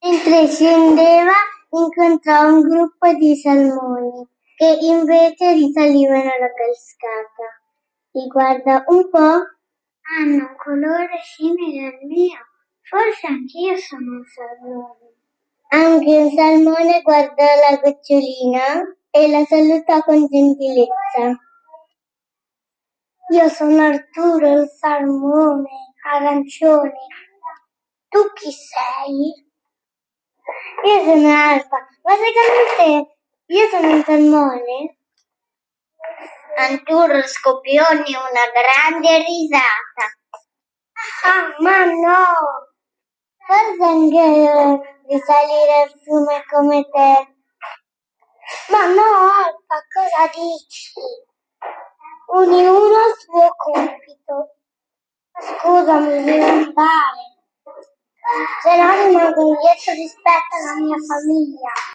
Mentre scendeva, incontrò un gruppo di salmoni che invece risalivano la cascata. Li guarda un po'. Hanno un colore simile al mio. Forse anch'io sono un salmone. Anche un salmone guardò la gocciolina e la salutò con gentilezza. Io sono Arturo il salmone arancione. Tu chi sei? Io sono Alfa. Ma secondo te io sono un salmone? Arturo scoppiò in una grande risata. Ah, ma no! Forse anche io risalire al fiume come te. Ma no, Alfa, cosa dici? Ognuno ha il suo compito. Scusami, devo andare. Se no rimango indietro rispetto alla mia famiglia.